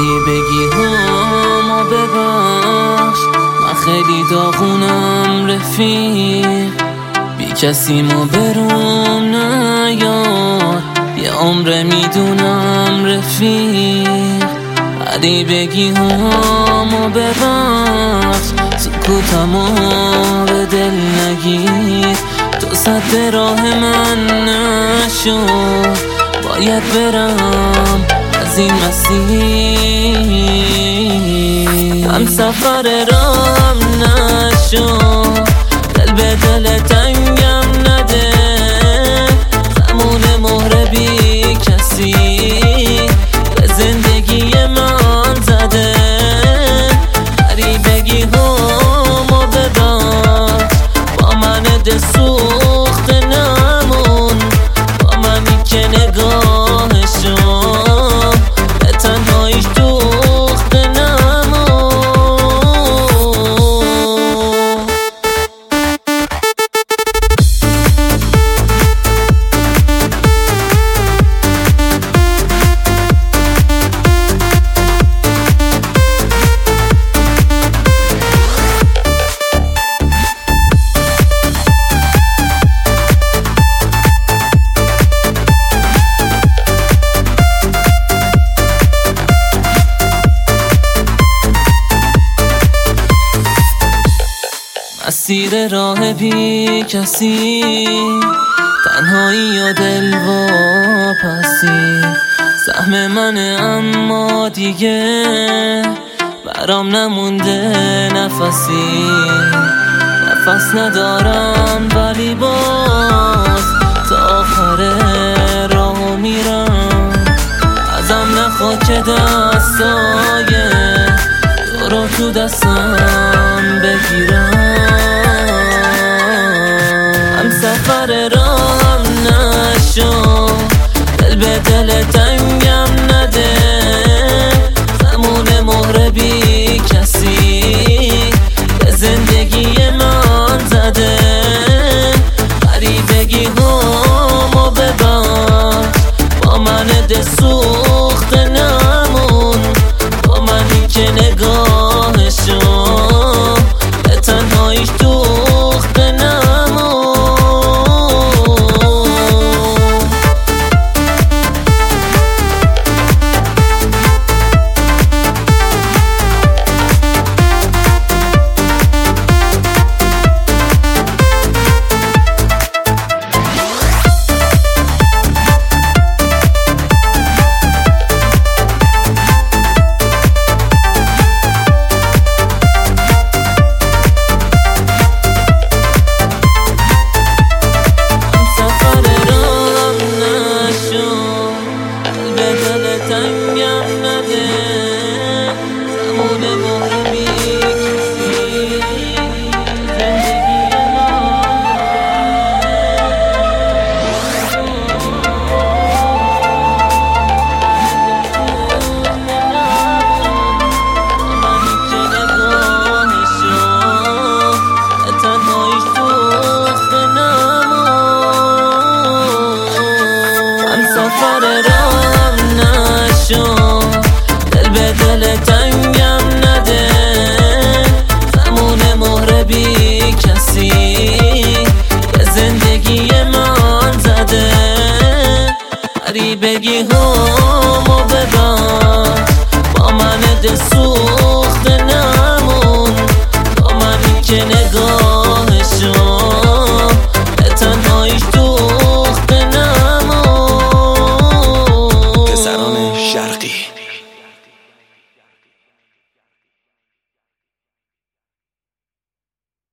بگی همو ببخش، من خیلی داغونم رفیق، بی کسی ما برون نیار، یه عمره میدونم رفیق. علی بگی همو ببخش، سکوتمو به دل نگیر، تو سد راه من نشو، باید برم از این مسیر. هم سفر راهم نشو، دل به دل تنگم نده، زمون مهر بی کسی به زندگی من زده. هری بگی همو ببخش، با من دل سوخته نمون، با منی که نگاهشو به تنهاییش دوخته نمون. مسیر راه بی کسی، تنهایی و دل واپسی، سهم منه اما دیگه برام نمونده نفسی. نفس ندارم ولی باز تا آخر راهو میرم، ازم نخوا که دستای تو رو تو دستم بگیرم. سفر راهم نشو، دل به دل تنگم نده، زمون مهر بی کسی به زندگی من زده. هری بگی همو ببخش، با من دل سوخته نمون، با منی که نگاهشو به تنهاییش دوخته نمون. سفر راهم نشو، دل به دل تنگم نده، زمون مهر بی کسی به زندگی من زده. هری بگی همو ببخش، با من دل